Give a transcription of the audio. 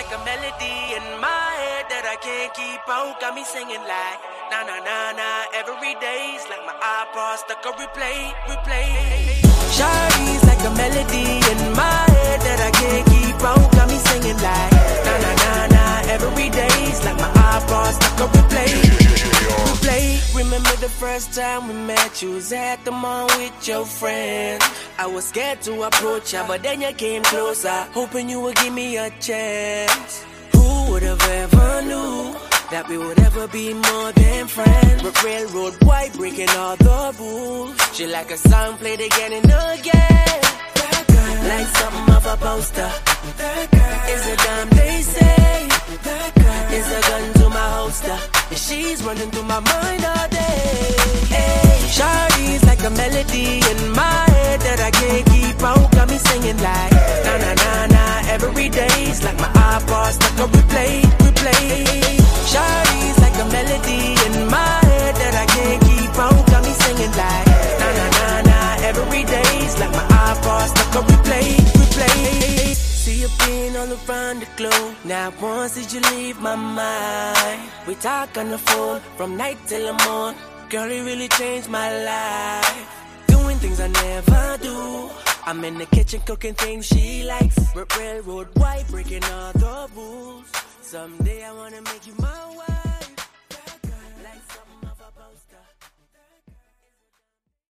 like a melody in my head that I can't keep out. Got me singing like na na na na. Every day's like my iPod stuck on replay. Shawty's like a melody in my head that I can't keep out. Got me singing like na na na na. Every day's like my iPod stuck on replay. Remember the first time we met, you was at the mall with your friends. I was scared to approach ya, but then you came closer, hoping you would give me a chance. Who would have ever knew that we would ever be more than friends? But railroad white breaking all the rules. She like a song played again and again. That girl, like something off a poster. That girl is a dime, they say. That girl is a gun to my holster. And she's running through my mind all day. Hey, Shawty's like a melody in my head that I can't keep out. Got me singing like na na na na. Every day's like my iPod stuck on replay. Shawty's like a melody in my head that I can't keep out. Got me singing like na na na na. Every day's like my iPod stuck on replay. See you being all around the globe. Now once did you leave my mind? We talk on the phone from night till the morning. Girl, it really changed my life. Doing things I never do. I'm in the kitchen cooking things she likes. Railroad white breaking all the rules. Someday I wanna make you my wife.